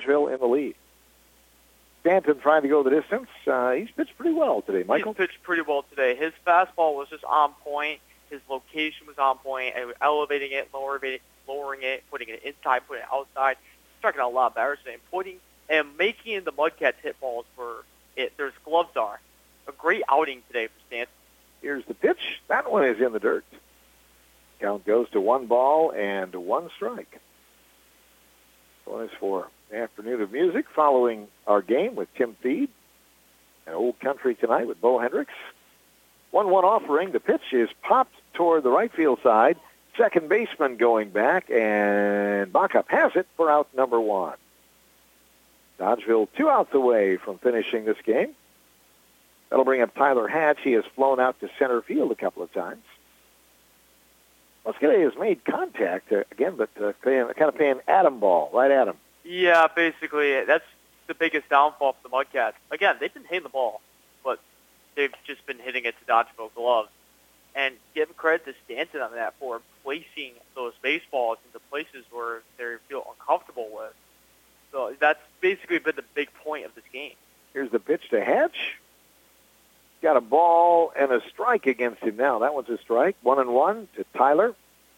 Dodgeville in the lead. Stanton trying to go the distance. He's pitched pretty well today, Michael. He's pitched pretty well today. His fastball was just on point. His location was on point, and elevating it, lowering it, putting it inside, putting it outside. Striking out a lot better today, and making the Mudcats hit balls where their gloves are. A great outing today for Stanton. Here's the pitch. That one is in the dirt. Count goes to 1 ball and 1 strike. So is for Afternoon of Music following our game with Tim Feed and Old Country tonight with Bo Hendricks. 1-1 offering. The pitch is popped toward the right field side. Second baseman going back, and Backup has it for out number 1. Dodgeville 2 outs away from finishing this game. That'll bring up Tyler Hatch. He has flown out to center field a couple of times. Muscadet has made contact again, but kind of paying Adam ball, right, Adam? Yeah, basically, that's the biggest downfall for the Mudcats. Again, they've been hitting the ball, but they've just been hitting it to Dodgeville gloves. And give credit to Stanton on that for placing those baseballs into places where they feel uncomfortable with. So that's basically been the big point of this game. Here's the pitch to Hatch. Got a ball and a strike against him now. That one's a strike. 1-1 to Tyler.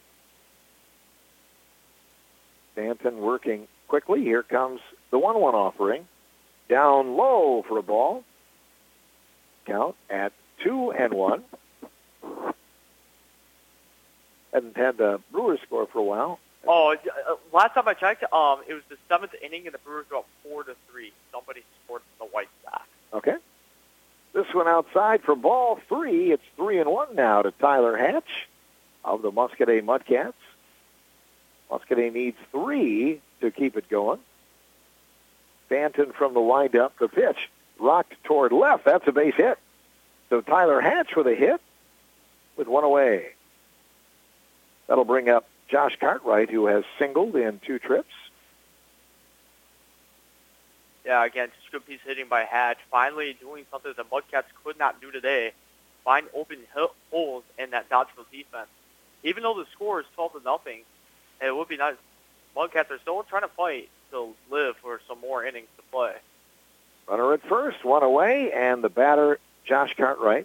Stanton working quickly. Here comes the 1-1 offering. Down low for a ball. Count at 2-1. Hadn't had the Brewers score for a while. Oh, last time I checked, it was the 7th inning, and the Brewers were up 4-3. Somebody scored the White Sox. Okay. This one outside for ball 3. It's 3-1 now to Tyler Hatch of the Muscadet Mudcats. Muscadet needs 3 to keep it going. Stanton from the windup. The pitch rocked toward left. That's a base hit. So Tyler Hatch with a hit with 1 away. That'll bring up Josh Cartwright, who has singled in 2 trips. Yeah, again, just good piece hitting by Hatch. Finally doing something the Mudcats could not do today. Find open holes in that Dodgeville defense. Even though the score is 12-0, it would be nice. Mudcats are still trying to fight to live for some more innings to play. Runner at first, 1 away, and the batter, Josh Cartwright.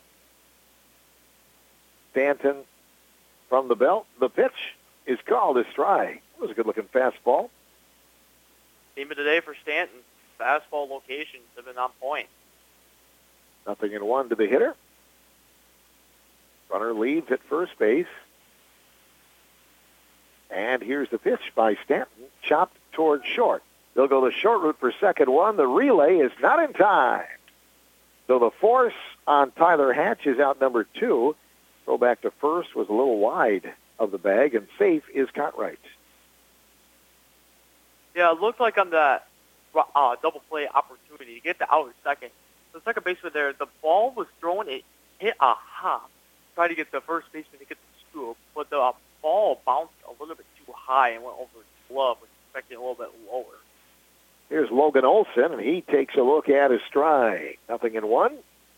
Stanton from the belt. The pitch is called a strike. It was a good-looking fastball. Team of the day for Stanton. Fastball locations have been on point. 0-1 to the hitter. Runner leads at first base. And here's the pitch by Stanton, chopped toward short. They'll go the short route for second 1. The relay is not in time. So the force on Tyler Hatch is out number 2. Throw back to first was a little wide of the bag, and safe is Cartwright. Yeah, it looked like on that double play opportunity to get the out at second. The second baseman there, the ball was thrown, it hit a hop, tried to get the first baseman to get the scoop, but the ball bounced a little bit too high and went over his glove, was expecting a little bit lower. Here's Logan Olson, and he takes a look at his strike. 0-1.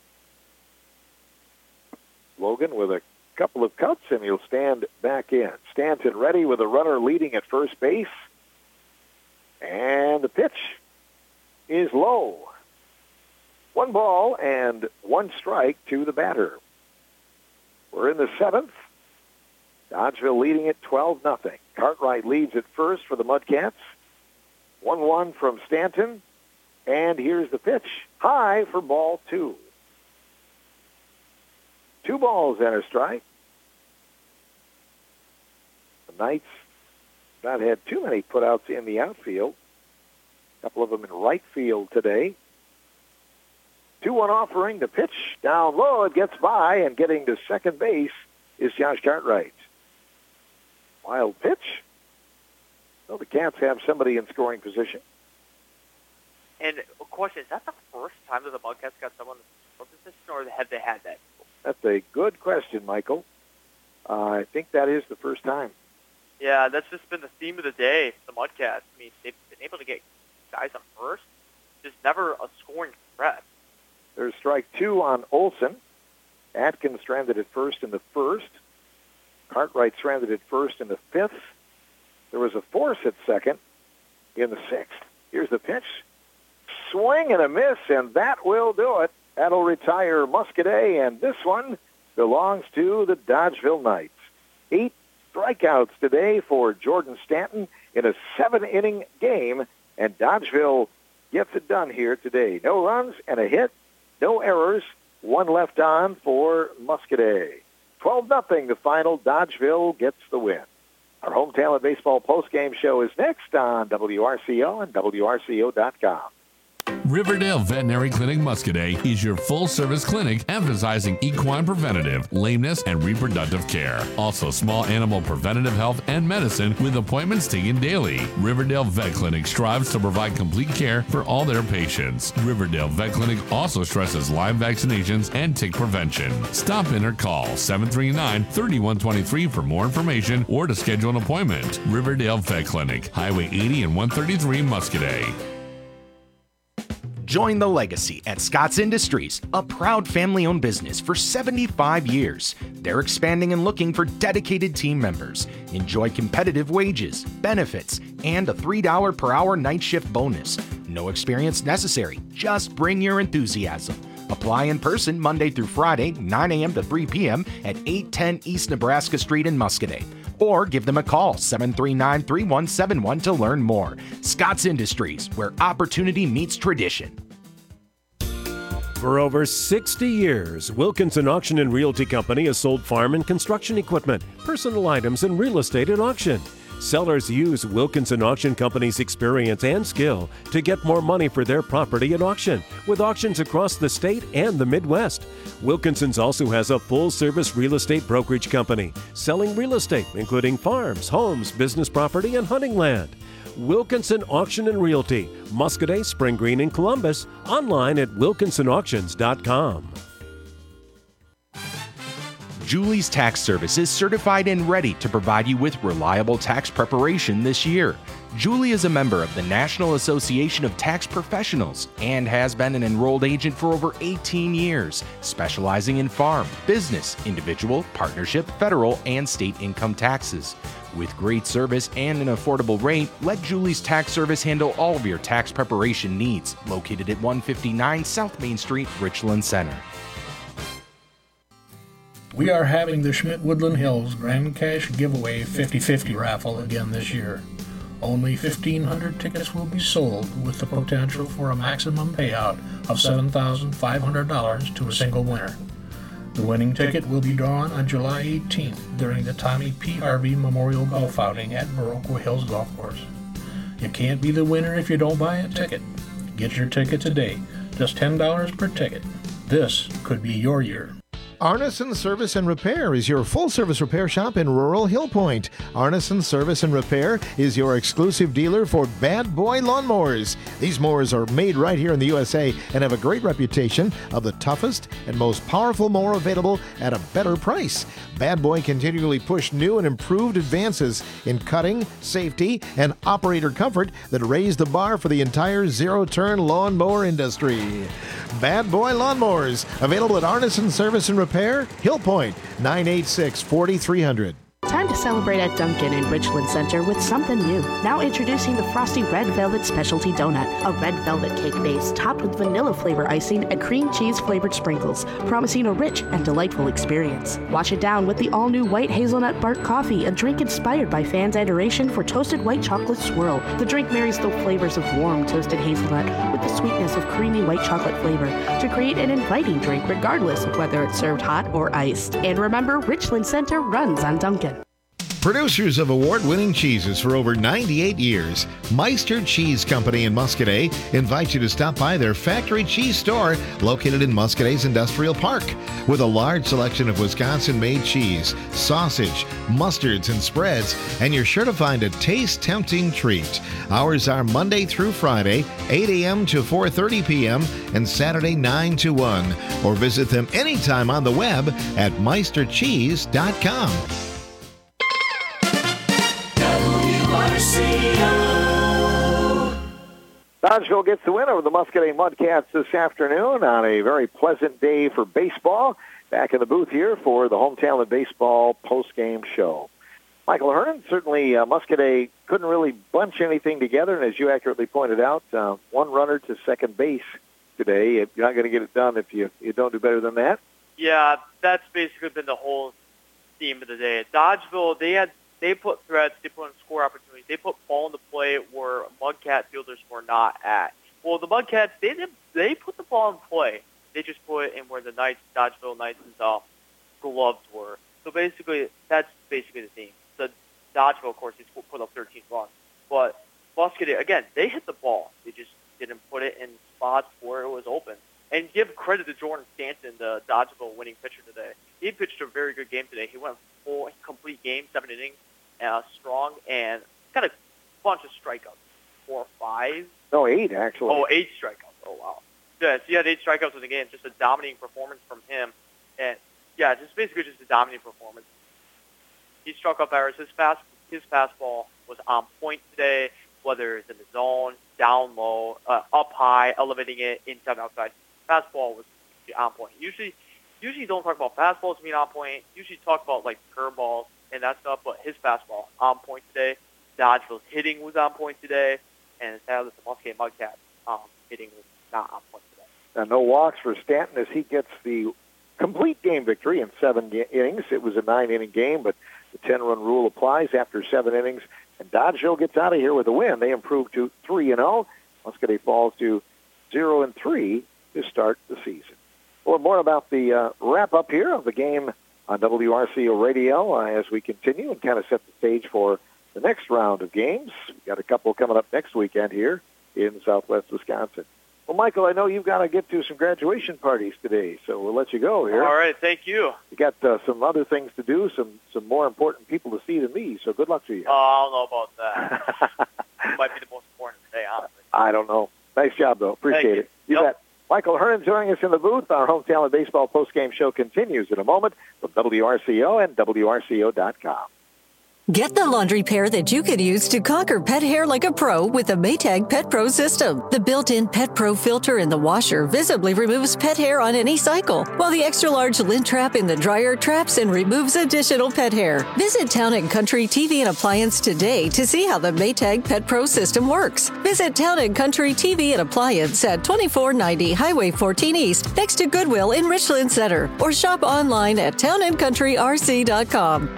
Logan with a couple of cuts, and he'll stand back in. Stanton ready with a runner leading at first base. And the pitch is low. 1 ball and 1 strike to the batter. We're in the 7th. Dodgeville leading at 12-0. Cartwright leads at first for the Mudcats. 1-1 from Stanton. And here's the pitch. High for ball 2. 2 balls and a strike. The Knights not had too many putouts in the outfield. A couple of them in right field today. 2-1 offering. The pitch down low. It gets by, and getting to second base is Josh Cartwright. Wild pitch. So the Cats have somebody in scoring position. And a question, is that the first time that the Mudcats got someone in scoring position, or have they had that? That's a good question, Michael. I think that is the first time. Yeah, that's just been the theme of the day for the Mudcats. I mean, they've been able to get guys on first, just never a scoring threat. There's strike 2 on Olson. Atkins stranded at first in the 1st. Cartwright stranded at first in the 5th. There was a force at second in the 6th. Here's the pitch. Swing and a miss, and that will do it. That'll retire Muscadet, and this one belongs to the Dodgeville Knights. 8 strikeouts today for Jordan Stanton in a 7-inning game, and Dodgeville gets it done here today. No runs and a hit, no errors, 1 left on for Muscadet. 12-0 the final. Dodgeville gets the win. Our Home Talent Baseball postgame show is next on WRCO and WRCO.com. Riverdale Veterinary Clinic Muscadet is your full-service clinic emphasizing equine preventative, lameness, and reproductive care. Also, small animal preventative health and medicine with appointments taken daily. Riverdale Vet Clinic strives to provide complete care for all their patients. Riverdale Vet Clinic also stresses Lyme vaccinations and tick prevention. Stop in or call 739-3123 for more information or to schedule an appointment. Riverdale Vet Clinic, Highway 80 and 133 Muscadet. Join the legacy at Scott's Industries, a proud family-owned business for 75 years. They're expanding and looking for dedicated team members. Enjoy competitive wages, benefits, and a $3 per hour night shift bonus. No experience necessary. Just bring your enthusiasm. Apply in person Monday through Friday, 9 a.m. to 3 p.m. at 810 East Nebraska Street in Muscadet. Or give them a call, 739-3171 to learn more. Scott's Industries, where opportunity meets tradition. For over 60 years, Wilkinson Auction and Realty Company has sold farm and construction equipment, personal items, and real estate at auction. Sellers use Wilkinson Auction Company's experience and skill to get more money for their property at auction, with auctions across the state and the Midwest. Wilkinson's also has a full-service real estate brokerage company, selling real estate, including farms, homes, business property, and hunting land. Wilkinson Auction and Realty, Muscadet, Spring Green, and Columbus, online at wilkinsonauctions.com. Julie's Tax Service is certified and ready to provide you with reliable tax preparation this year. Julie is a member of the National Association of Tax Professionals and has been an enrolled agent for over 18 years, specializing in farm, business, individual, partnership, federal, and state income taxes. With great service and an affordable rate, let Julie's Tax Service handle all of your tax preparation needs. Located at 159 South Main Street, Richland Center. We are having the Schmidt Woodland Hills Grand Cash Giveaway 50-50 raffle again this year. Only 1,500 tickets will be sold, with the potential for a maximum payout of $7,500 to a single winner. The winning ticket will be drawn on July 18th during the Tommy P. Harvey Memorial Golf Outing at Baroqua Hills Golf Course. You can't be the winner if you don't buy a ticket. Get your ticket today, just $10 per ticket. This could be your year. Arneson Service and Repair is your full-service repair shop in rural Hill Point. Arneson Service and Repair is your exclusive dealer for Bad Boy lawnmowers. These mowers are made right here in the USA and have a great reputation of the toughest and most powerful mower available at a better price. Bad Boy continually push new and improved advances in cutting, safety, and operator comfort that raise the bar for the entire zero-turn lawnmower industry. Bad Boy lawnmowers, available at Arneson Service and Repair, Hill Point, 986-4300. Time to celebrate at Dunkin' in Richland Center with something new. Now introducing the Frosty Red Velvet Specialty Donut, a red velvet cake base topped with vanilla flavor icing and cream cheese flavored sprinkles, promising a rich and delightful experience. Wash it down with the all-new white hazelnut bark coffee, a drink inspired by fans' adoration for toasted white chocolate swirl. The drink marries the flavors of warm toasted hazelnut with the sweetness of creamy white chocolate flavor to create an inviting drink regardless of whether it's served hot or iced. And remember, Richland Center runs on Dunkin'. Producers of award-winning cheeses for over 98 years, Meister Cheese Company in Muscadet invites you to stop by their factory cheese store located in Muscadet's Industrial Park. With a large selection of Wisconsin-made cheese, sausage, mustards, and spreads, and you're sure to find a taste-tempting treat. Hours are Monday through Friday, 8 a.m. to 4:30 p.m., and Saturday 9 to 1. Or visit them anytime on the web at meistercheese.com. Dodgeville gets the win over the Muscadet Mudcats this afternoon on a very pleasant day for baseball. Back in the booth here for the Home Talent Baseball postgame show. Michael Hernan, certainly Muscadet couldn't really bunch anything together, and as you accurately pointed out, one runner to second base today. You're not going to get it done if you don't do better than that. Yeah, that's basically been the whole theme of the day. At Dodgeville, they put threats, they put in score opportunities, they put ball into play where Mudcat fielders were not at. Well, the Mudcats, they put the ball in play. They just put it in where the Dodgeville Knights' gloves were. So basically, that's basically the theme. The Dodgeville, of course, they put up 13 runs. But Muscadet, again, they hit the ball. They just didn't put it in spots where it was open. And give credit to Jordan Stanton, the Dodgeville winning pitcher today. He pitched a very good game today. He went full, complete game, 7 innings, strong, and got a bunch of strikeouts. 4 or 5? No, 8, actually. Oh, 8 strikeouts. Oh, wow. Yeah, so he had 8 strikeouts in the game. Just a dominating performance from him. And, yeah, just basically just a dominating performance. He struck up errors. His fastball was on point today, whether it's in the zone, down low, up high, elevating it, inside, outside. Fastball was on point. Usually you don't talk about fastballs being on point. Usually talk about, like, curveballs and that stuff, but his fastball on point today. Dodgeville's hitting was on point today, and sadly the Muscadet Mudcats hitting was not on point today. Now, no walks for Stanton as he gets the complete game victory in 7 innings. It was a 9-inning game, but the 10-run rule applies after 7 innings, and Dodgeville gets out of here with a win. They improve to 3-0. Muscadet falls to 0-3 to start the season. Well, more about the wrap-up here of the game on WRCO Radio as we continue and kind of set the stage for the next round of games. We've got a couple coming up next weekend here in Southwest Wisconsin. Well, Michael, I know you've got to get to some graduation parties today, so we'll let you go here. All right, thank you. You got some other things to do, some more important people to see than me, so good luck to you. Oh, I don't know about that. It might be the most important today, honestly. I don't know. Nice job, though. Appreciate it. You bet. Michael Hernan joining us in the booth. Our Home Talent Baseball postgame show continues in a moment from WRCO and WRCO.com. Get the laundry pair that you could use to conquer pet hair like a pro with the Maytag Pet Pro system. The built-in Pet Pro filter in the washer visibly removes pet hair on any cycle, while the extra-large lint trap in the dryer traps and removes additional pet hair. Visit Town & Country TV and Appliance today to see how the Maytag Pet Pro system works. Visit Town & Country TV and Appliance at 2490 Highway 14 East, next to Goodwill in Richland Center, or shop online at townandcountryrc.com.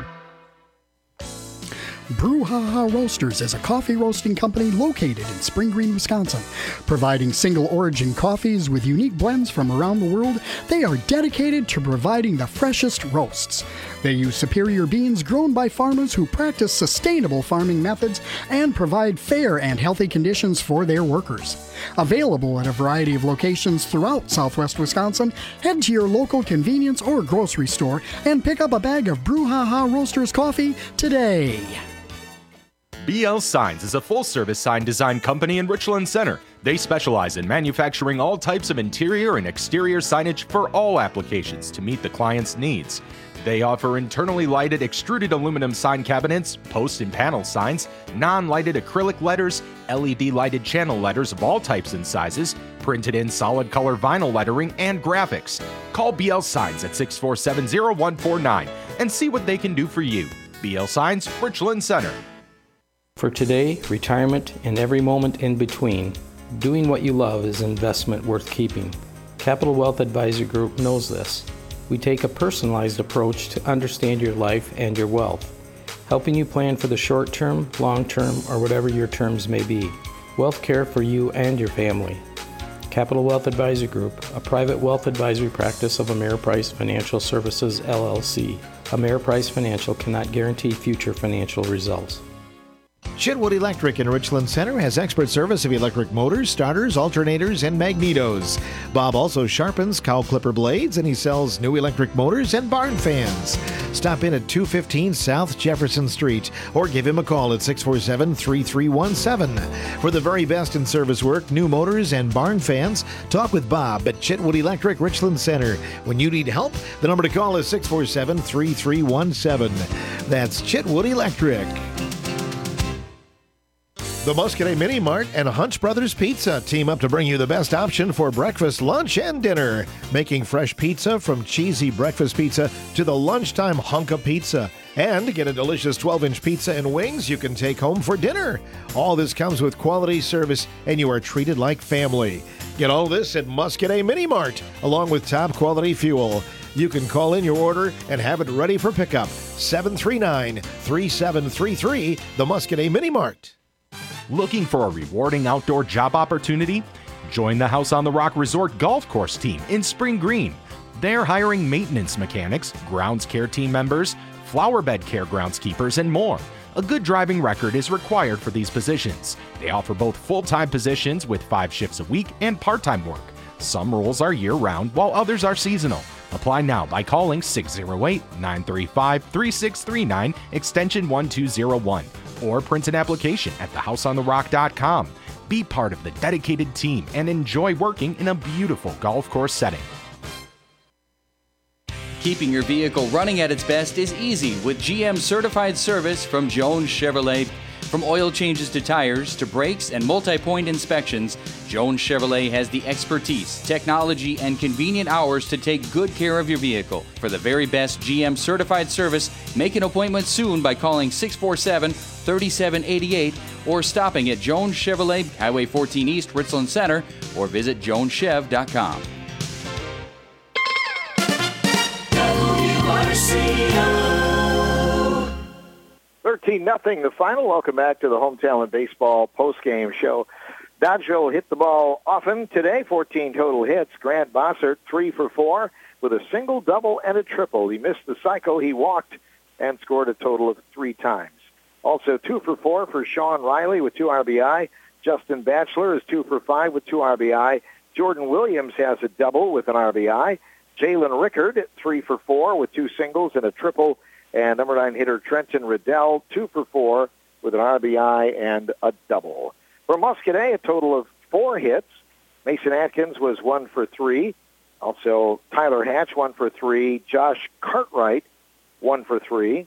Brouhaha Roasters is a coffee roasting company located in Spring Green, Wisconsin. Providing single origin coffees with unique blends from around the world, they are dedicated to providing the freshest roasts. They use superior beans grown by farmers who practice sustainable farming methods and provide fair and healthy conditions for their workers. Available at a variety of locations throughout Southwest Wisconsin, head to your local convenience or grocery store and pick up a bag of Brouhaha Roasters coffee today. BL Signs is a full-service sign design company in Richland Center. They specialize in manufacturing all types of interior and exterior signage for all applications to meet the client's needs. They offer internally lighted extruded aluminum sign cabinets, post and panel signs, non-lighted acrylic letters, LED lighted channel letters of all types and sizes, printed in solid color vinyl lettering, and graphics. Call BL Signs at 647-0149 and see what they can do for you. BL Signs, Richland Center. For today, retirement, and every moment in between, doing what you love is an investment worth keeping. Capital Wealth Advisory Group knows this. We take a personalized approach to understand your life and your wealth, helping you plan for the short term, long term, or whatever your terms may be. Wealth care for you and your family. Capital Wealth Advisory Group, a private wealth advisory practice of Ameriprise Financial Services, LLC. Ameriprise Financial cannot guarantee future financial results. Chitwood Electric in Richland Center has expert service of electric motors, starters, alternators, and magnetos. Bob also sharpens cow clipper blades, and he sells new electric motors and barn fans. Stop in at 215 South Jefferson Street or give him a call at 647-3317. For the very best in service work, new motors, and barn fans, talk with Bob at Chitwood Electric Richland Center. When you need help, the number to call is 647-3317. That's Chitwood Electric. The Muscadet Mini Mart and Hunch Brothers Pizza team up to bring you the best option for breakfast, lunch, and dinner. Making fresh pizza from cheesy breakfast pizza to the lunchtime hunk of pizza. And get a delicious 12-inch pizza and wings you can take home for dinner. All this comes with quality service, and you are treated like family. Get all this at Muscadet Mini Mart, along with top quality fuel. You can call in your order and have it ready for pickup. 739-3733, the Muscadet Mini Mart. Looking for a rewarding outdoor job opportunity? Join the House on the Rock Resort Golf Course team in Spring Green. They're hiring maintenance mechanics, grounds care team members, flower bed care groundskeepers, and more. A good driving record is required for these positions. They offer both full-time positions with 5 shifts a week and part-time work. Some roles are year-round, while others are seasonal. Apply now by calling 608-935-3639, extension 1201, or print an application at thehouseontherock.com. Be part of the dedicated team and enjoy working in a beautiful golf course setting. Keeping your vehicle running at its best is easy with GM certified service from Jones Chevrolet. From oil changes to tires to brakes and multi-point inspections, Jones Chevrolet has the expertise, technology, and convenient hours to take good care of your vehicle. For the very best GM certified service, make an appointment soon by calling 647-3788 or stopping at Jones Chevrolet, Highway 14 East, Richland Center, or visit joneschev.com. WRCO. 13-0 the final. Welcome back to the Home Talent Baseball postgame show. Dodgeville hit the ball often today, 14 total hits. Grant Bossert, 3 for 4 with a single, double, and a triple. He missed the cycle. He walked and scored a total of 3 times. Also 2 for 4 for Sean Riley with 2 RBI. Justin Batchelor is 2 for 5 with 2 RBI. Jordan Williams has a double with an RBI. Jalen Rickard, 3 for 4 with 2 singles and a triple. And number 9 hitter Trenton Riddell, 2 for 4 with an RBI and a double. For Muscadet, a total of 4 hits. Mason Atkins was 1 for 3. Also, Tyler Hatch, 1 for 3. Josh Cartwright, 1 for 3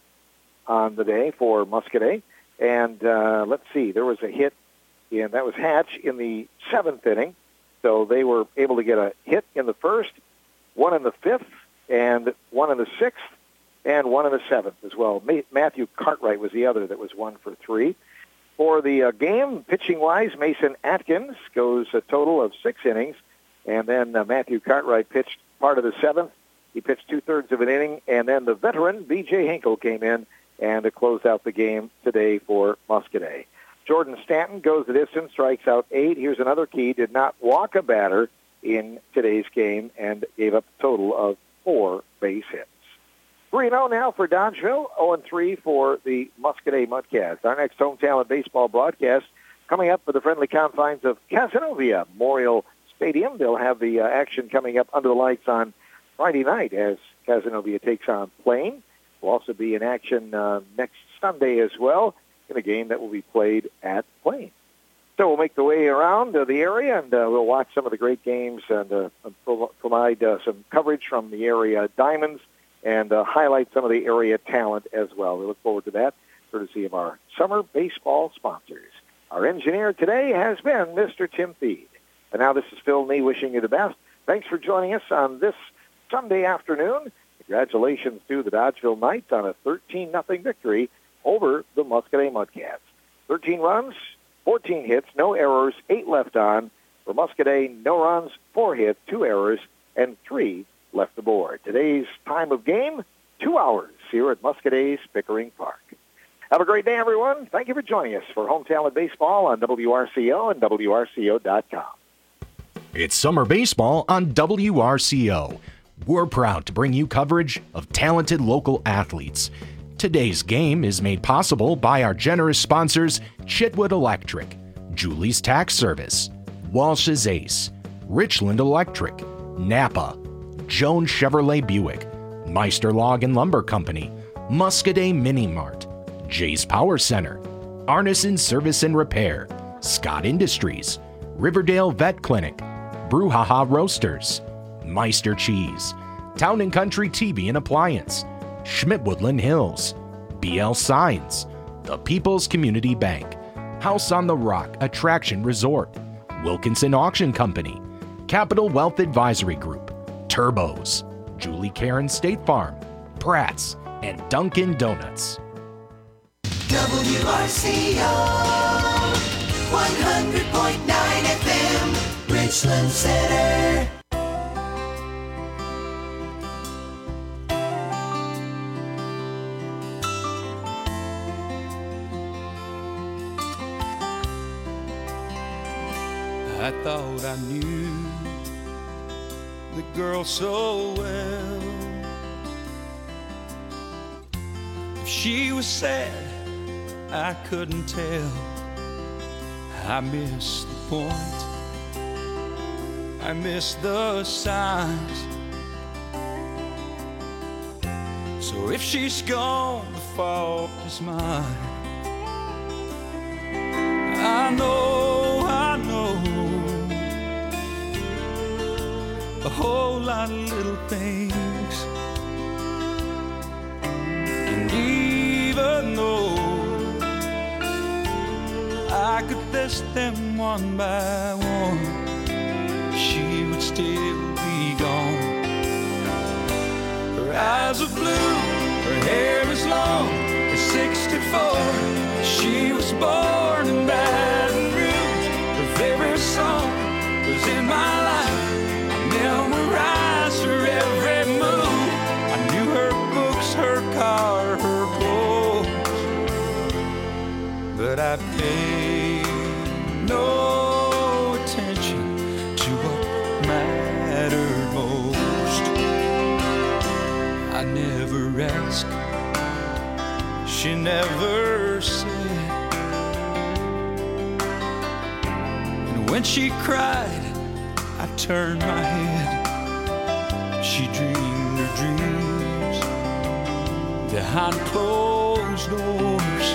on the day for Muscadet. And let's see, there was a hit, and that was Hatch in the 7th inning. So they were able to get a hit in the 1st, 1 in the 5th, and 1 in the 6th. And 1 in the 7th as well. Matthew Cartwright was the other that was 1 for 3. For the game, pitching-wise, Mason Atkins goes a total of 6 innings. And then Matthew Cartwright pitched part of the 7th. He pitched 2/3 of an inning. And then the veteran, B.J. Hinkle, came in and closed out the game today for Muscadet. Jordan Stanton goes the distance, strikes out 8. Here's another key. Did not walk a batter in today's game and gave up a total of 4 base hits. 3-0 now for Dodgeville, 0-3 for the Muscadet Mudcats. Our next Home Talent Baseball broadcast coming up for the friendly confines of Cazenovia Memorial Stadium. They'll have the action coming up under the lights on Friday night as Cazenovia takes on Plain. Will also be in action next Sunday as well in a game that will be played at Plain. So we'll make the way around the area, and we'll watch some of the great games and provide some coverage from the area Diamonds and highlight some of the area talent as well. We look forward to that, courtesy of our summer baseball sponsors. Our engineer today has been Mr. Tim Feed. And now this is Phil Nee wishing you the best. Thanks for joining us on this Sunday afternoon. Congratulations to the Dodgeville Knights on a 13-0 victory over the Muscadet Mudcats. 13 runs, 14 hits, no errors, 8 left on. For Muscadet, no runs, 4 hits, 2 errors, and 3 left the board. Today's time of game, 2 hours here at Muscadet's Pickering Park. Have a great day, everyone. Thank you for joining us for Home Talent Baseball on WRCO and WRCO.com. It's summer baseball on WRCO. We're proud to bring you coverage of talented local athletes. Today's game is made possible by our generous sponsors, Chitwood Electric, Julie's Tax Service, Walsh's Ace, Richland Electric, Napa, Jones Chevrolet Buick, Meister Log and Lumber Company, Muscadet Mini Mart, Jay's Power Center, Arneson Service and Repair, Scott Industries, Riverdale Vet Clinic, Brouhaha Roasters, Meister Cheese, Town & Country TV and Appliance, Schmidt Woodland Hills, BL Signs, The People's Community Bank, House on the Rock Attraction Resort, Wilkinson Auction Company, Capital Wealth Advisory Group, Turbos, Julie Karen State Farm, Pratt's, and Dunkin' Donuts. WRCO 100.9 FM, Richland Center. I thought I knew the girl so well. If she was sad, I couldn't tell. I missed the point, I missed the signs. So if she's gone, the fault is mine. I know a whole lot of little things, and even though I could list them one by one, she would still be gone. Her eyes are blue, her hair is long, at 64 she was born in Baton Rouge. Her favorite song was In My Life. Memorized her every move. I knew her books, her car, her clothes, but I paid no attention to what mattered most. I never asked, she never said, and when she cried, I turned my head. She dreamed her dreams behind closed doors,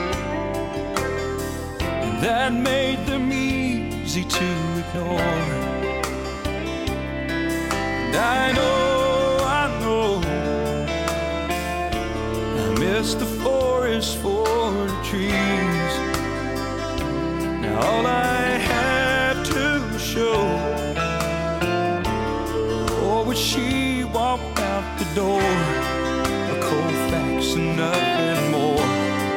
and that made them easy to ignore. And I know I miss the forest for the trees. Now all I have to show, she walked out the door, a cold fax and nothing more.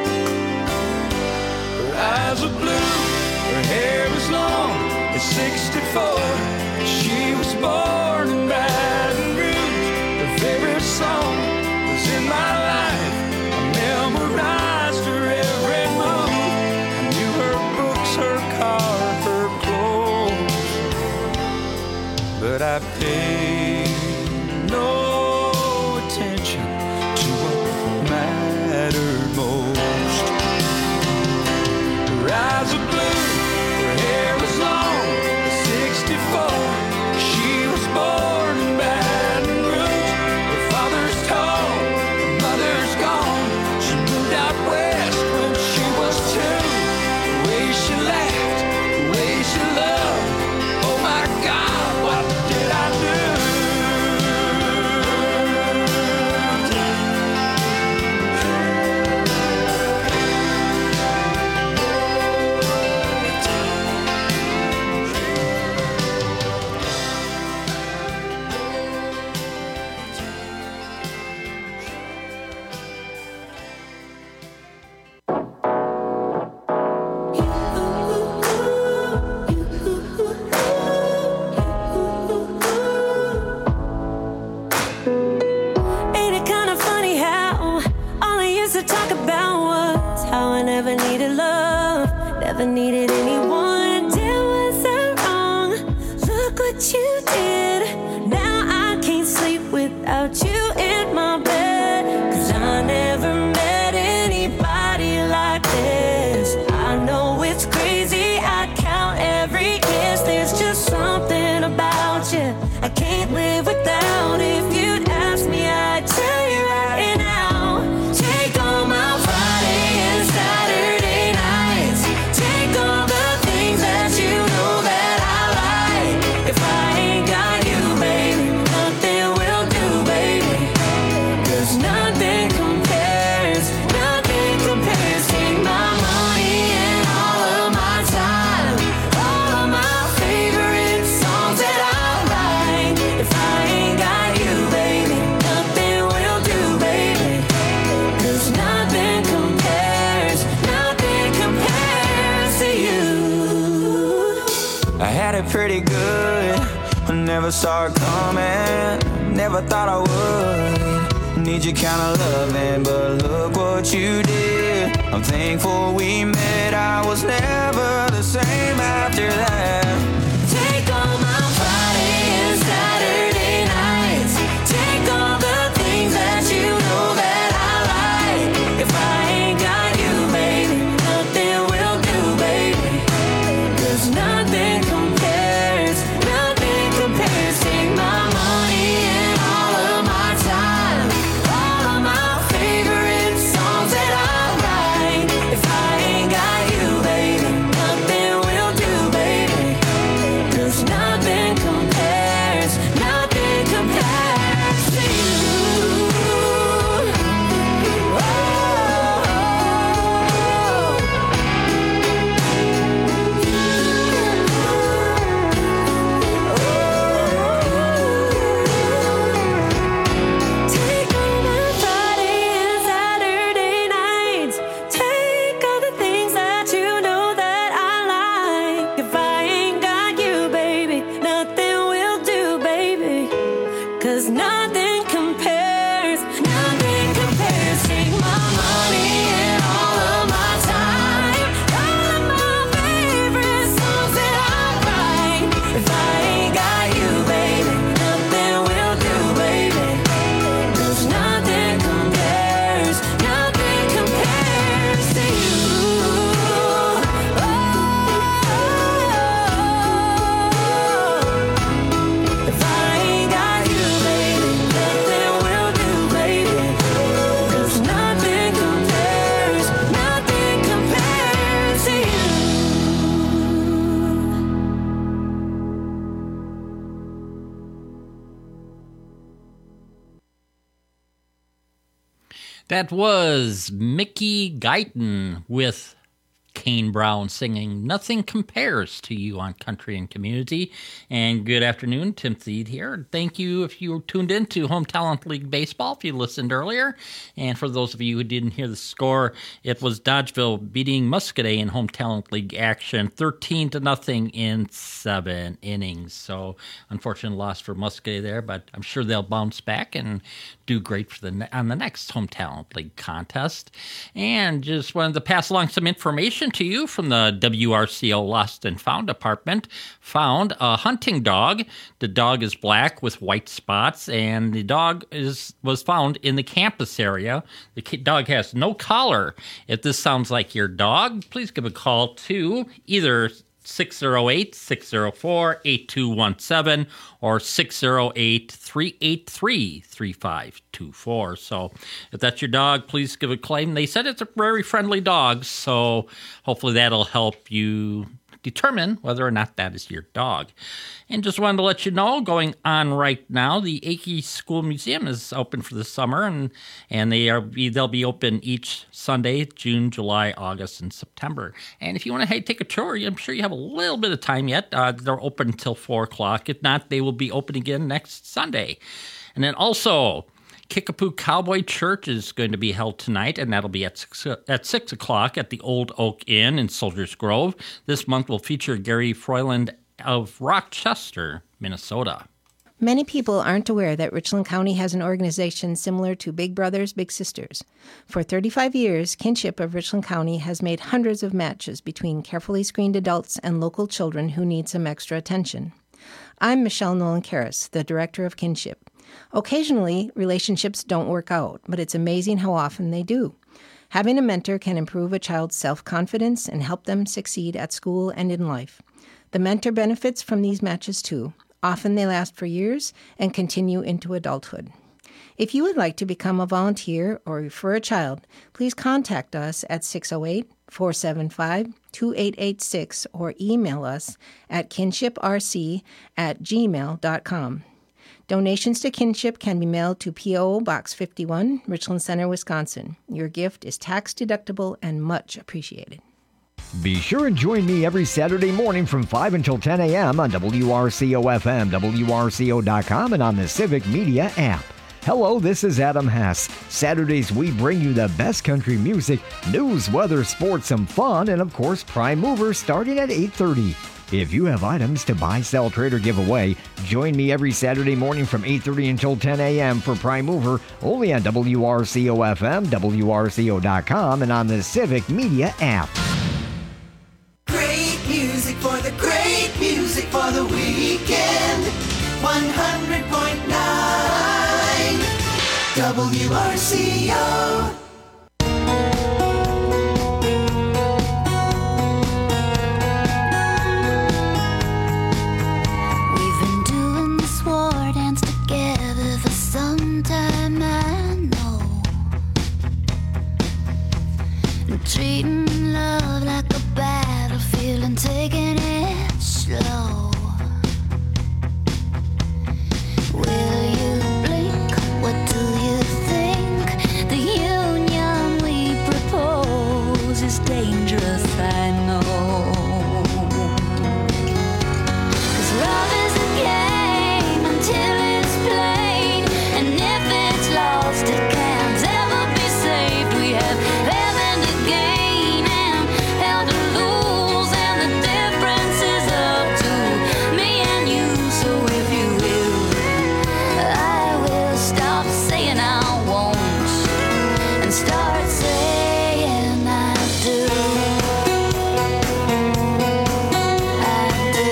Her eyes are blue, her hair is long, at 64 she was born in Baton Rouge. Her favorite song was In My Life. I memorized her every move. I knew her books, her car, her clothes, but I paid no attention to what mattered most. Her eyes are blue, her hair is long, at 64 she was born in Baton Rouge. Her father's tall, her mother's gone. She moved out west when she was 2. The way she laughed, the way she loved, oh my God, what did I do? pretty good. I never saw it coming, never thought I would. Need your kind of loving, but look what you did. I'm thankful we met, I was never the same after that. Take all my Friday and Saturday nights. Take all the things that you know that I like. If I ain't got you, baby, nothing will do, baby. 'Cause nothing compares, nothing compares. Take my money and all of my time, all of my favorite songs that I write. If I ain't got you, baby, nothing will do, baby. 'Cause nothing compares, nothing compares to you. Take all my Friday and Saturday nights. Take all the things that you know that I like. If I ain't got you, baby, nothing will do, baby. 'Cause nothing compares, nothing compares. Take my money and all of my time, all of my favorite songs that I write. If I ain't got you, baby, nothing will do, baby. 'Cause nothing compares, nothing compares to you. If I ain't got you, baby, nothing will do, baby. 'Cause nothing compares, nothing compares to you. That was Mickey Guyton with Kane Brown singing Nothing Compares to You on Country and Community. And good afternoon, Tim Thede here. Thank you if you tuned in to Home Talent League Baseball, if you listened earlier. And for those of you who didn't hear the score, it was Dodgeville beating Muscadet in Home Talent League action, 13-0 in 7 innings. So unfortunate loss for Muscadet there, but I'm sure they'll bounce back and do great for on the next Home Talent League contest. And just wanted to pass along some information to you from the WRCO Lost and Found Department. Found a hunting dog. The dog is black with white spots, and the dog was found in the campus area. The dog has no collar. If this sounds like your dog, please give a call to either 608-604-8217 or 608-383-3524. So if that's your dog, please give a claim. They said it's a very friendly dog, so hopefully that'll help you determine whether or not that is your dog. And just wanted to let you know, going on right now, the Akey School Museum is open for the summer, and they'll be open each Sunday, June, July, August, and September. And if you want to take a tour, I'm sure you have a little bit of time yet. They're open until 4 o'clock. If not, they will be open again next Sunday. And then also, Kickapoo Cowboy Church is going to be held tonight, and that'll be at 6 o'clock at the Old Oak Inn in Soldiers Grove. This month will feature Gary Froyland of Rochester, Minnesota. Many people aren't aware that Richland County has an organization similar to Big Brothers Big Sisters. For 35 years, Kinship of Richland County has made hundreds of matches between carefully screened adults and local children who need some extra attention. I'm Michelle Nolan-Karras, the director of Kinship. Occasionally, relationships don't work out, but it's amazing how often they do. Having a mentor can improve a child's self-confidence and help them succeed at school and in life. The mentor benefits from these matches too. Often they last for years and continue into adulthood. If you would like to become a volunteer or refer a child, please contact us at 608-475-2886 or email us at kinshiprc@gmail.com. Donations to Kinship can be mailed to P.O. Box 51, Richland Center, Wisconsin. Your gift is tax-deductible and much appreciated. Be sure and join me every Saturday morning from 5 until 10 a.m. on WRCO-FM, WRCO.com, and on the Civic Media app. Hello, this is Adam Hess. Saturdays, we bring you the best country music, news, weather, sports, some fun, and of course, Prime Movers starting at 8:30. If you have items to buy, sell, trade, or give away, join me every Saturday morning from 8:30 until 10 a.m. for Prime Mover, only on WRCO-FM, WRCO.com, and on the Civic Media app. Great music for the great music for the weekend. 100.9 WRCO. We've been doing this war dance together for some time, I know. And treating love like a battlefield and taking it slow. Will you blink? What do you think? The union we propose is dangerous, I know. 'Cause love is a game until it's played, and if it's lost, it can't ever be saved. We have heaven to gain and hell to lose, and the difference is up to me and you. So if you will, I will stop saying I won't and start saying I do. I do.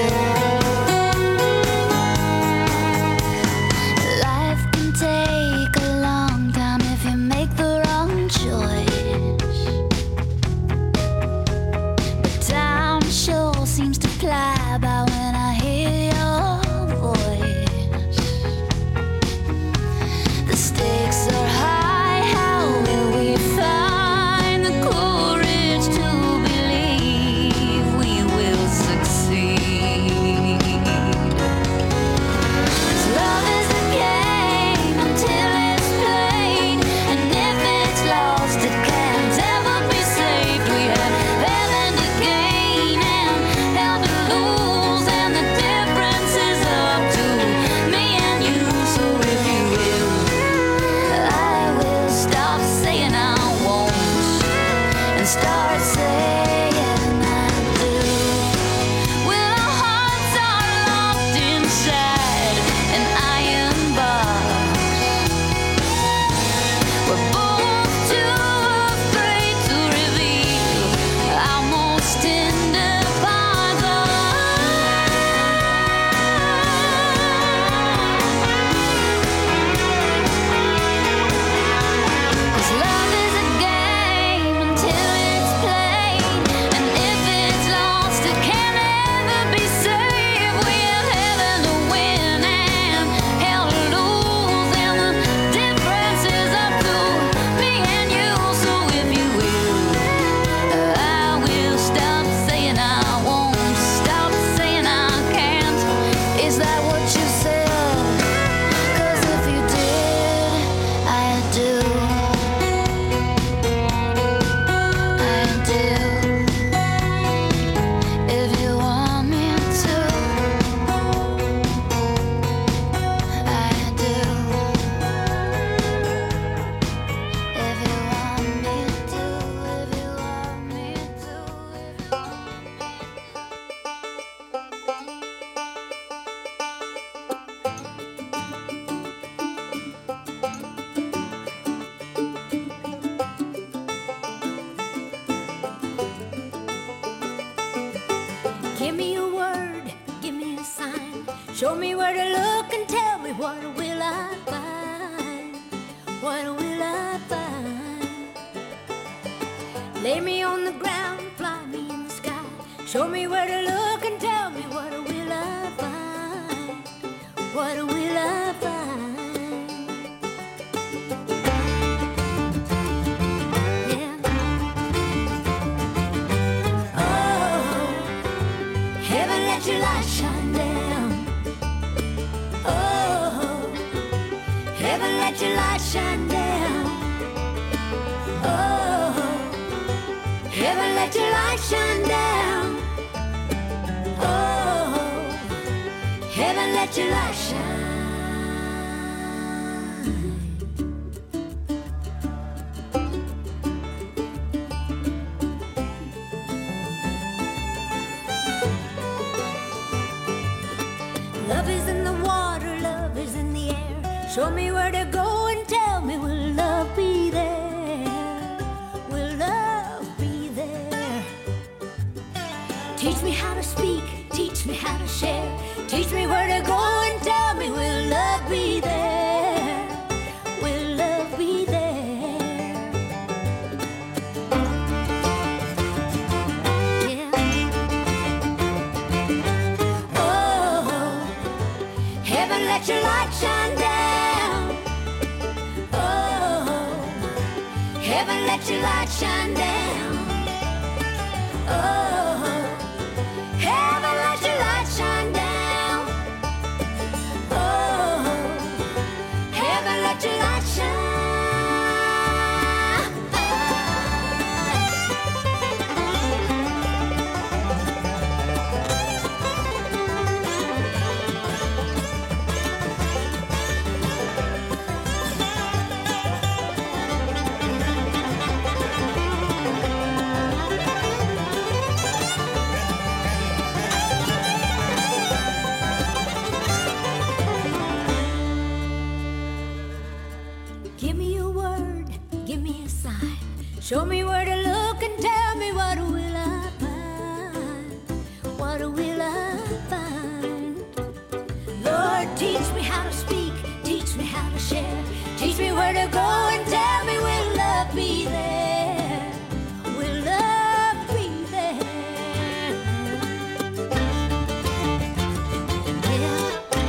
Life can take a long time if you make the wrong choice. But time sure seems to fly by when I hear your voice. The stakes are high, how will we find the courage to believe we will succeed? 'Cause love is a game until it's played, and if it's lost, it can't ever be saved. We have heaven to gain and hell to lose, and the difference is up to me and you. So if you will, I will stop saying I won't and start saying I do. When our hearts are locked inside an iron box, we're both too afraid to reveal our most tender parts. 'Cause love is a game until it's played, and if it's lost, it can't ever be saved. We have heaven to win and hell to lose, and the difference is up to me and you. So if you will, I will stop saying I won't, stop saying I can't. Is that what you said? 'Cause if you did, I do. I do. If you want me to, I do. If you want me to, if you want me to. Give me a word, give me a sign. Show me where to look and tell me what will I find. What will I find? Lay me on the ground, fly me in the sky. Show me where to look and tell me what will I find. What will I find? Yeah. Oh, heaven, let your light shine down. Oh, heaven, let your light shine down. Oh, heaven, let your light shine down. Oh, heaven, let your light shine. Show me where to go and tell me will love be there? Will love be there? Teach me how to speak, teach me how to share. Teach me where to go and tell me will love be there? Will love be there? Yeah. Oh, heaven, let your light shine down. Oh, heaven, let your light shine down. Oh, heaven, let your light shine down. Oh, heaven, let your light shine. Give me a word, give me a sign. Show me where to look and tell me what will I find? What will I find? Lord, teach me how to speak, teach me how to share. Teach me where to go and tell me will love be there? Will love be there? Yeah.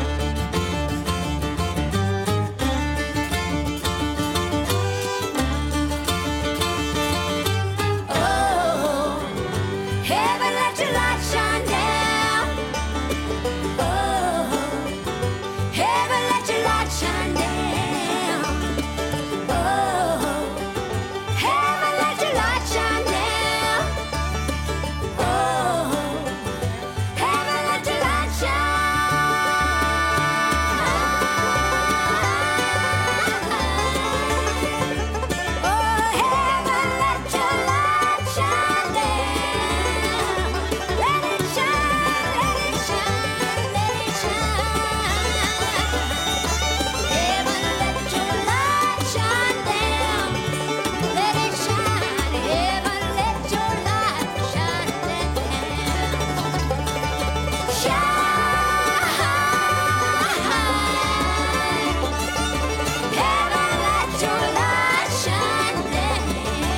Oh, heaven, let your light shine down. Oh, heaven, let your light shine down. Oh, heaven, let your light shine down. Oh, heaven, let your light shine. Oh, heaven, let your light shine down. Let it shine, let it shine, let it shine. Heaven, let your light shine down. Let it shine. Heaven, let your light shine down. Shine. Heaven, let your light shine down.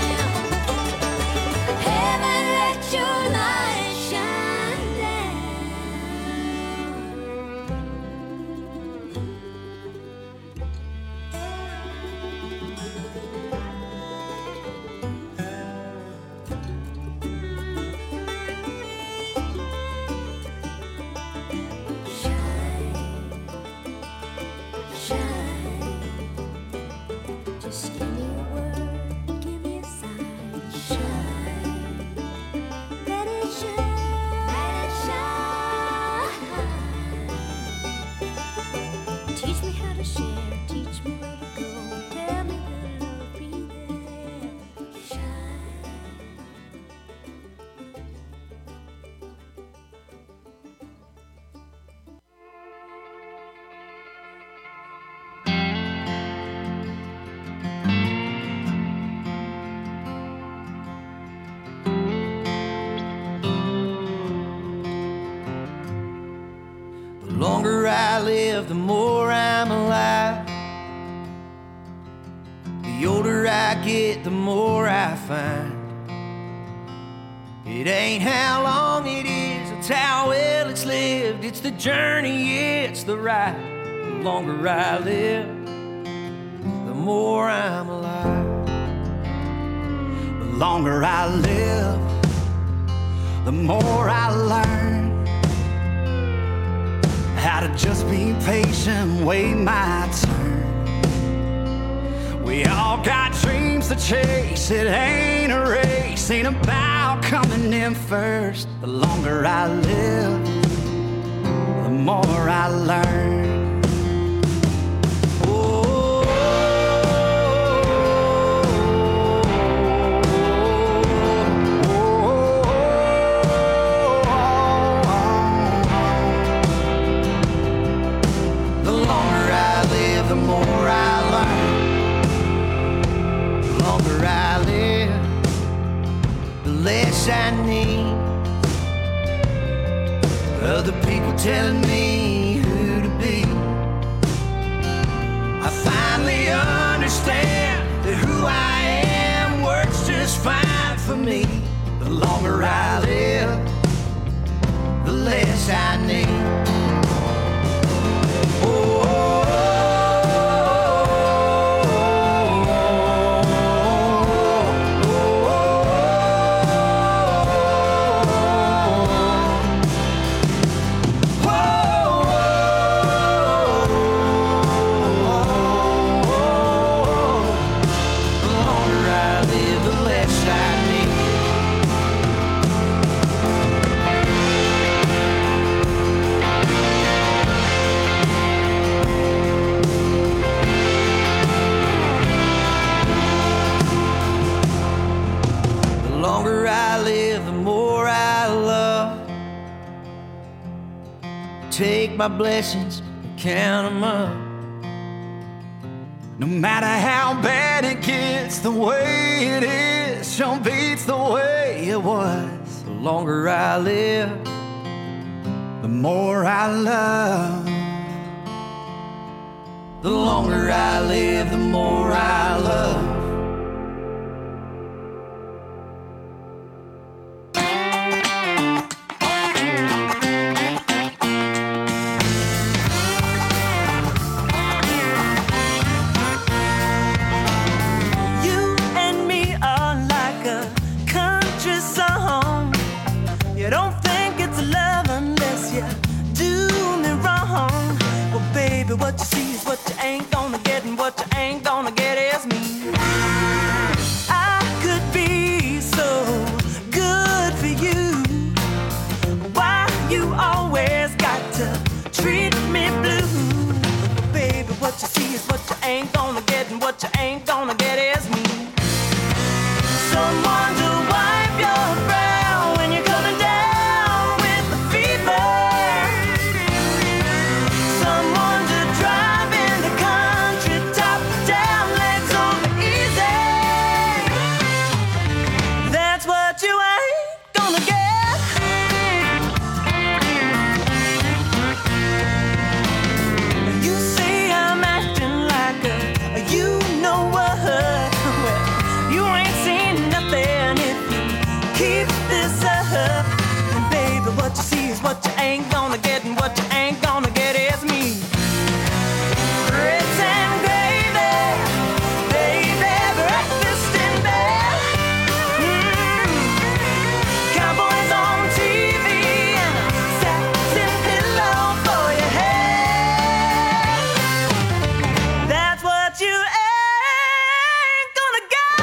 Heaven, let your light shine Just give me a word, give me a sign. Shine, let it shine, let it shine. Teach me how to share, teach me where to go. Tell me will love be there? Shine. The longer I live, the more I'm alive. The older I get, the more I find. It ain't how long it is, it's how well it's lived. It's the journey, it's the ride. The longer I live, the more I'm alive. The longer I live, the more I learn how to just be patient, wait my turn. We all got dreams to chase, it ain't a race, ain't about coming in first. The longer I live, the more I learn. Oh, the longer I live, live, the more I learn. The longer I live, the less I need other people telling me who to be. I finally understand that who I am works just fine for me. The longer I live, the less I need. Take my blessings and count them up. No matter how bad it gets, the way it is sure beats the way it was. The longer I live, the more I love. The longer I live, the more I love. What you see is what you ain't gonna get, and what you ain't gonna get is me. I could be so good for you. Why you always got to treat me blue? Baby, what you see is what you ain't gonna get, and what you ain't gonna get is me. Someone to wipe your brow when you're coming down with the fever. Someone to drive in the country, top down, legs over easy. That's what you ain't gonna get. You say I'm acting like a you know what? Well, you ain't seen nothing if you keep this up. And baby, what you see is what you ain't gonna get, and what you ain't gonna get is me. Grits and gravy, baby, breakfast in bed. Cowboys on TV and a satin pillow for your head. That's what you ain't gonna get.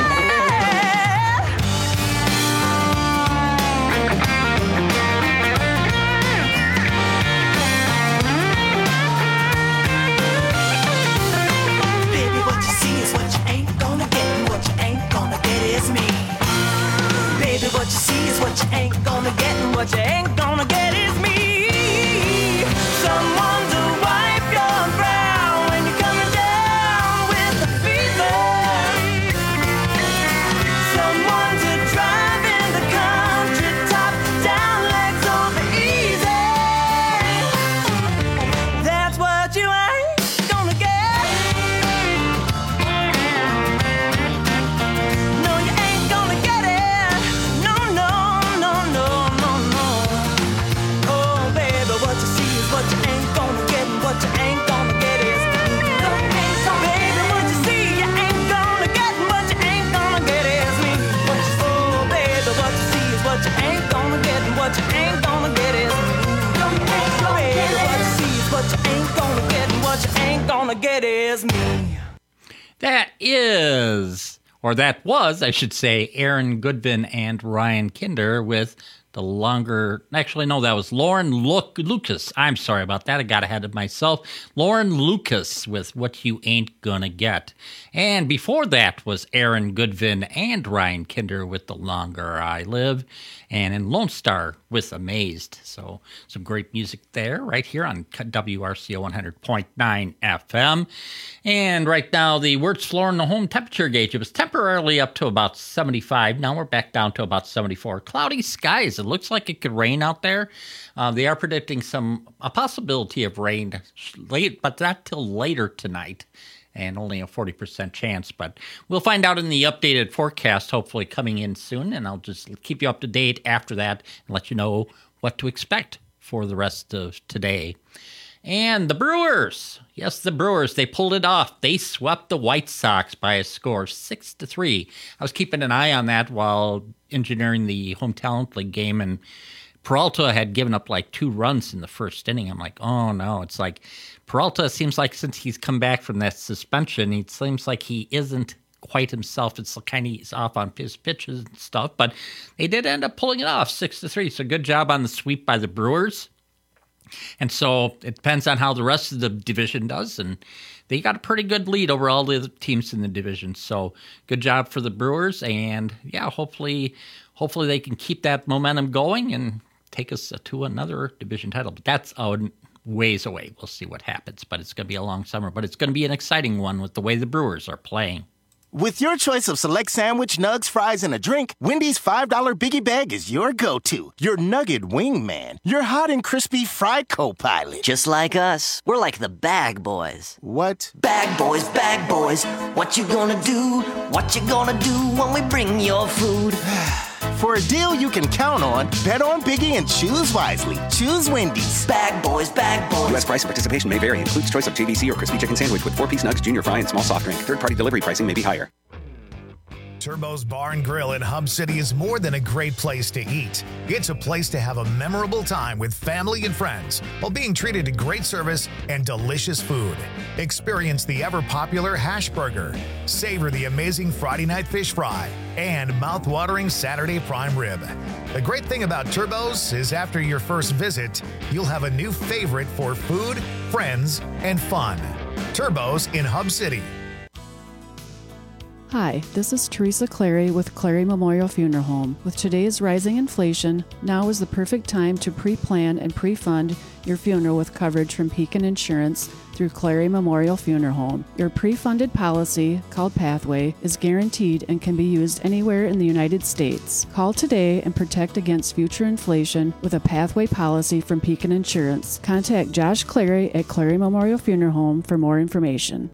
Baby, what you see is what you ain't gonna get, and what you ain't gonna get is me. Baby, what you see is what you ain't gonna get, and what you ain't gonna get is me. Someone to wipe your brow when you're coming down with the fever. Someone to drive in the country, top down, legs over easy. That's what you ain't gonna get. No, you ain't gonna get it. No, no, no, no, no, no. Oh, baby, what you see is what you ain't gonna get, and what you ain't gonna get is me. Baby, what you see you ain't gonna get, and what you ain't gonna get is me. Oh, baby, what you see is what you ain't gonna get, and what you ain't gonna get is me. Baby, what you see is what you ain't gonna get, and what you ain't gonna get is me. That is, or that was, I should say, Aaron Goodvin and Ryan Kinder with The longer, actually, no, that was Lauren Lucas. I'm sorry about that. I got ahead of myself. Lauren Lucas with What You Ain't Gonna Get. And before that was Aaron Goodvin and Ryan Kinder with The Longer I Live. And in Lone Star with Amazed. So some great music there right here on WRCO 100.9 FM. And right now the Wirtz Floor and the home temperature gauge, it was temporarily up to about 75. Now we're back down to about 74. Cloudy skies. It looks like it could rain out there. They are predicting a possibility of rain late, but not till later tonight. And only a 40% chance. But we'll find out in the updated forecast, hopefully coming in soon. And I'll just keep you up to date after that and let you know what to expect for the rest of today. And the Brewers. Yes, the Brewers. They pulled it off. They swept the White Sox by a score 6-3. I was keeping an eye on that while engineering the Home Talent League game. And Peralta had given up like 2 runs in the first inning. I'm like, oh no. It's like Peralta seems like since he's come back from that suspension, it seems like he isn't quite himself. It's kind of he's off on his pitches and stuff, but they did end up pulling it off 6-3. So good job on the sweep by the Brewers. And so it depends on how the rest of the division does. And they got a pretty good lead over all the other teams in the division. So good job for the Brewers. And yeah, hopefully they can keep that momentum going and take us to another division title. But that's a ways away. We'll see what happens, but it's going to be a long summer. But it's going to be an exciting one with the way the Brewers are playing. With your choice of select sandwich, nugs, fries, and a drink, Wendy's $5 Biggie Bag is your go-to. Your nugget wingman. Your hot and crispy fried co-pilot. Just like us. We're like the Bag Boys. What? Bag Boys, what you gonna do? What you gonna do when we bring your food? For a deal you can count on, bet on Biggie and choose wisely. Choose Wendy's. Bag Boys. U.S. price and participation may vary. Includes choice of JVC or crispy chicken sandwich with 4-piece nugs, junior fry, and small soft drink. Third-party delivery pricing may be higher. Turbo's Bar and Grill in Hub City is more than a great place to eat. It's a place to have a memorable time with family and friends while being treated to great service and delicious food. Experience the ever-popular hash burger, savor the amazing Friday night fish fry, and mouth-watering Saturday prime rib. The great thing about Turbo's is after your first visit, you'll have a new favorite for food, friends, and fun. Turbo's in Hub City. Hi, this is Teresa Clary with Clary Memorial Funeral Home. With today's rising inflation, now is the perfect time to pre-plan and pre-fund your funeral with coverage from Pekin Insurance through Clary Memorial Funeral Home. Your pre-funded policy, called Pathway, is guaranteed and can be used anywhere in the United States. Call today and protect against future inflation with a Pathway policy from Pekin Insurance. Contact Josh Clary at Clary Memorial Funeral Home for more information.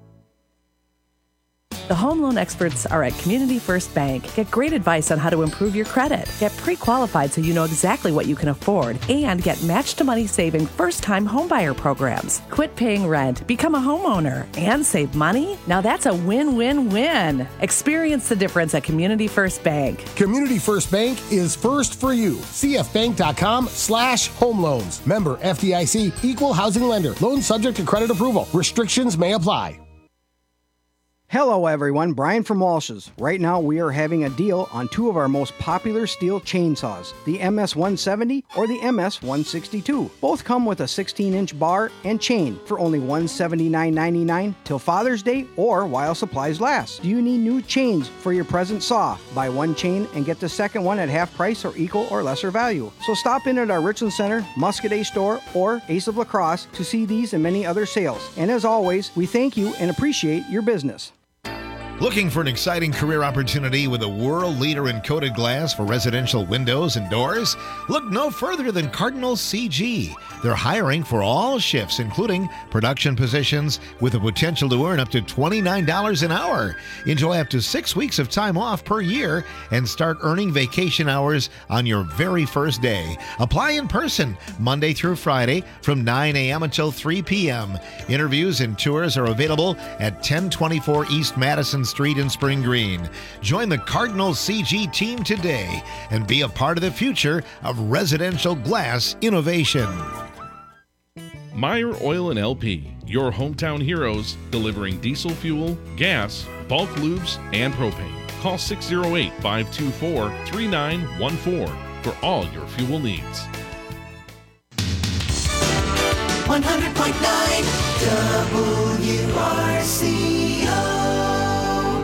The home loan experts are at Community First Bank. Get great advice on how to improve your credit. Get pre-qualified so you know exactly what you can afford. And get match-to-money saving first-time homebuyer programs. Quit paying rent, become a homeowner, and save money? Now that's a win-win-win. Experience the difference at Community First Bank. Community First Bank is first for you. cfbank.com/home loans. Member FDIC, equal housing lender. Loan subject to credit approval. Restrictions may apply. Hello everyone, Brian from Walsh's. Right now we are having a deal on 2 of our most popular steel chainsaws, the MS-170 or the MS-162. Both come with a 16-inch bar and chain for only $179.99 till Father's Day or while supplies last. Do you need new chains for your present saw? Buy one chain and get the second one at half price or equal or lesser value. So stop in at our Richland Center, Muscadet store, or Ace of La Crosse to see these and many other sales. And as always, we thank you and appreciate your business. Looking for an exciting career opportunity with a world leader in coated glass for residential windows and doors? Look no further than Cardinal CG. They're hiring for all shifts, including production positions, with the potential to earn up to $29 an hour. Enjoy up to 6 weeks of time off per year and start earning vacation hours on your very first day. Apply in person Monday through Friday from 9 a.m. until 3 p.m. Interviews and tours are available at 1024 East Madison Street in Spring Green. Join the Cardinal CG team today and be a part of the future of residential glass innovation. Meyer Oil and LP, your hometown heroes, delivering diesel fuel, gas, bulk lubes, and propane. Call 608-524-3914. for all your fuel needs. 100.9 WRCO.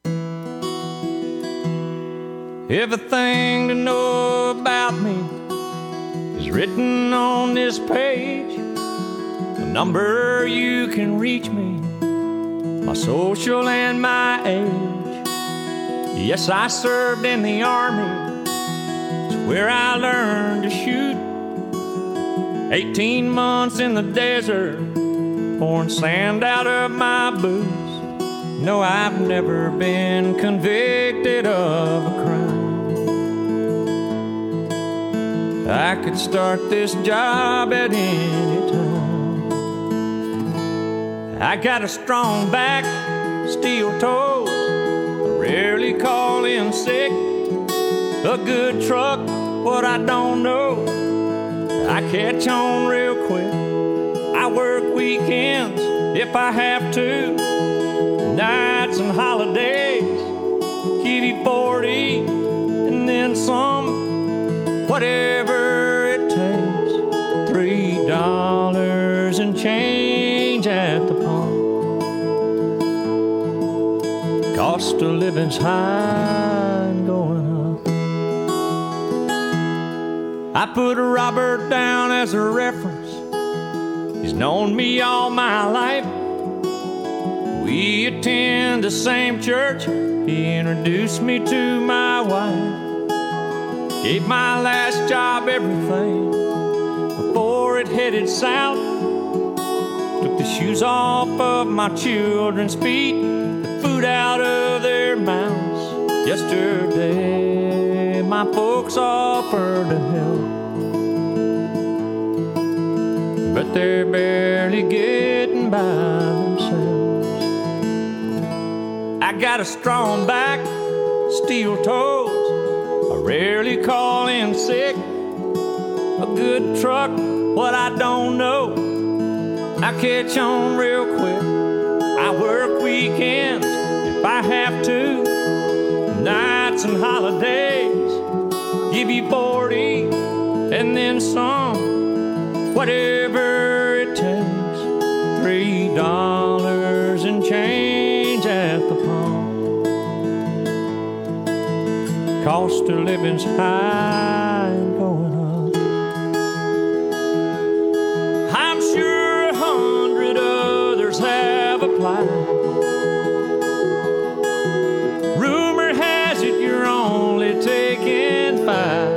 Everything to know about me is written on this page. The number you can reach me, my social and my age. Yes, I served in the Army. It's where I learned to shoot. 18 months in the desert, pouring sand out of my boots. No, I've never been convicted of a crime. I could start this job at any time. I got a strong back, steel toes, I rarely call in sick. A good truck, what I don't know, I catch on real quick. I work weekends if I have to, nights and holidays. Give you 40 and then some, whatever it takes. $3 and change at the pump. Cost of living's high and going up. I put Robert down as a reference. He's known me all my life. We attend the same church. He introduced me to my wife. Gave my last job everything before it headed south. Took the shoes off of my children's feet, the food out of their mouths. Yesterday, my folks offered to help, but they're barely getting by themselves. I got a strong back, steel toes, I rarely call in sick. A good truck, what I don't know, I catch on real quick. I work weekends if I have to, nights and holidays. Give you 40 and then some, whatever it takes. $3 and change at the pump. Cost of living's high and going up. I'm sure 100 others have applied. Rumor has it you're only taking 5.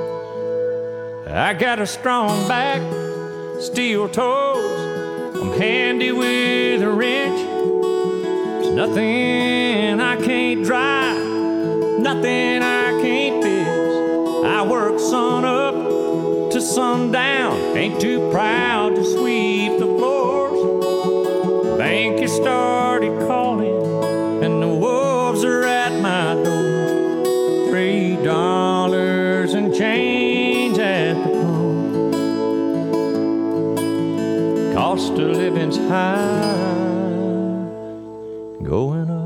I got a strong back, steel toes, I'm handy with a wrench. There's nothing I can't drive, nothing I can't fix. I work sun up to sundown, ain't too proud to sweep the floors. Bank has started calling and the wolves are at my door. $3 and change at the pump. Cost of living's high, going up.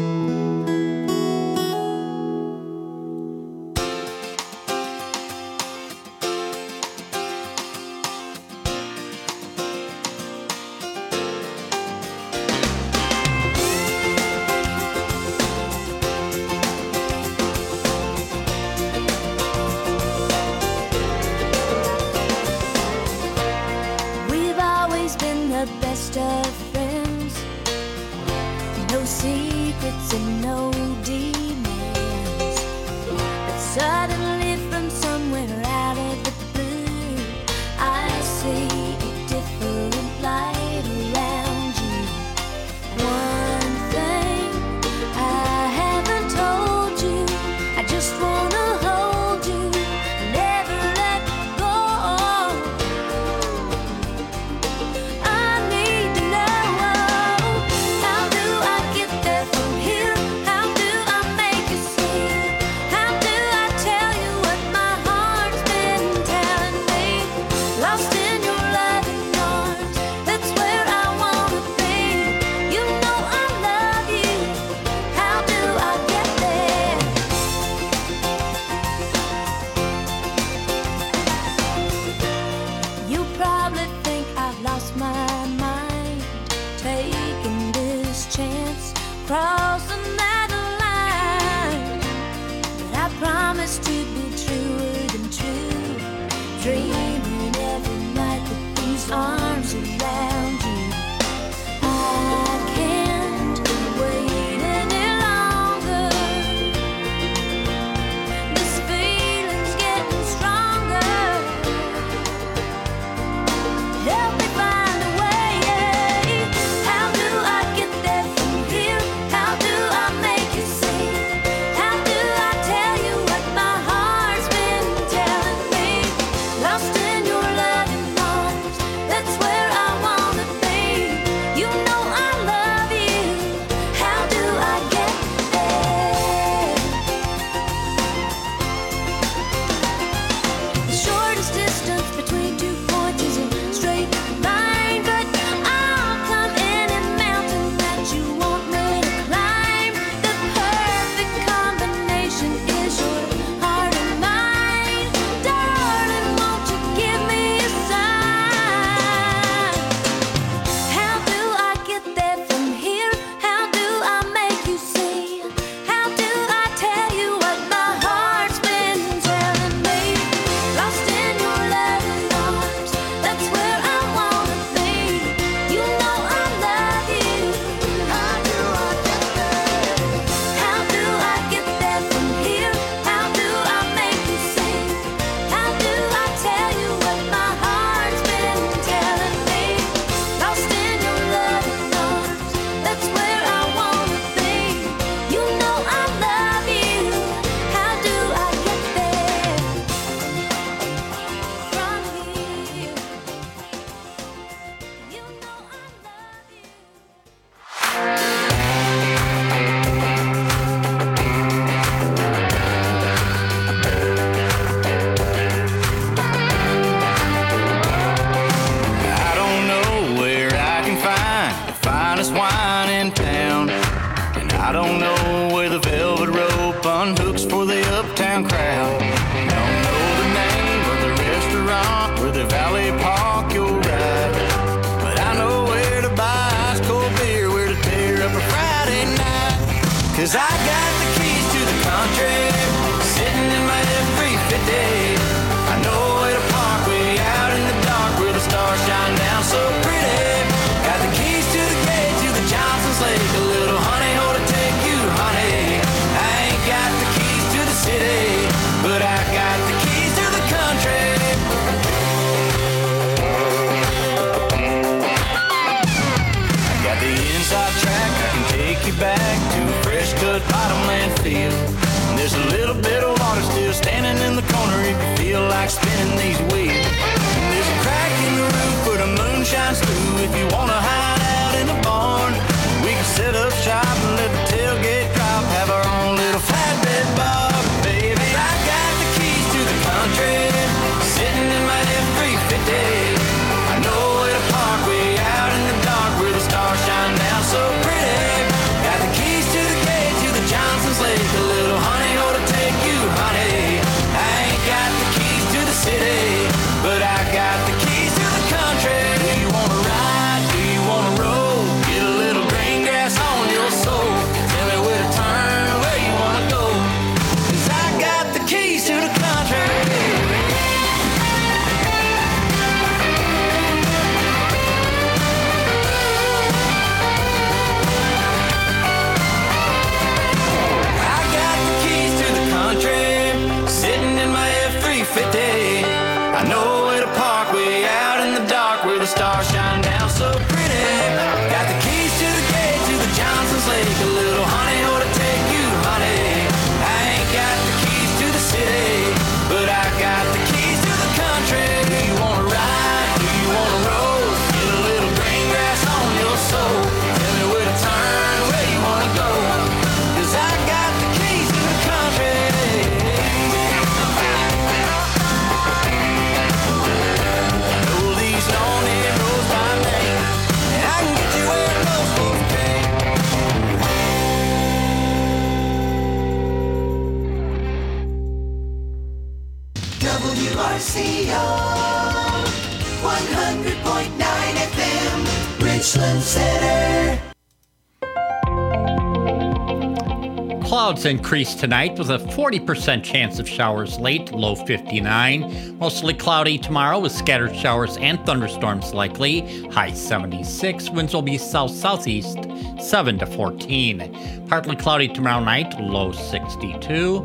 We've always been the best of friends. No secrets and no demands. But suddenly from somewhere out of the blue, I see a different light around you. One thing I haven't told you, I just wanna hold you, never let go. I need to know, how do I get there from here? How do I make you see? How do I tell at Bottomland Field. And there's a little bit of water still standing in the corner if you feel like spinning these wheels. And there's a crack in the roof where the moon shines through if you wanna hide out in the barn. We can set up shop and let the tailgate drop, have our own little flatbed bar. Baby, I got the keys to the country, sitting in my F-350. I know where to park way out in the dark where the stars shine down so pretty. Got the keys to the gate to the Johnson's Lake, a little honey ought to take you, honey. I ain't got the keys to the city, but I got the keys to the country. Do you wanna ride? Do you wanna roll? Get a little green grass on your soul. Tell me where to turn, where you wanna go, 'cause I got the keys to the country. Sitting in my F-350. I know where to park way out in the dark where the stars shine down so pretty. Got the keys to the gate to the Johnson's Lake, a little honey ought to take you, honey. I ain't got the keys to the city, but I got the keys to the country. Do you wanna ride? Do you wanna roll? Get a little green grass on your soul. Tell me where to turn, where you wanna go, 'cause I got the keys to the country. WRCO 100.9 FM, Richland Center. Clouds increase tonight with a 40% chance of showers late, low 59. Mostly cloudy tomorrow with scattered showers and thunderstorms likely, high 76. Winds will be south-southeast, 7 to 14. Partly cloudy tomorrow night, low 62.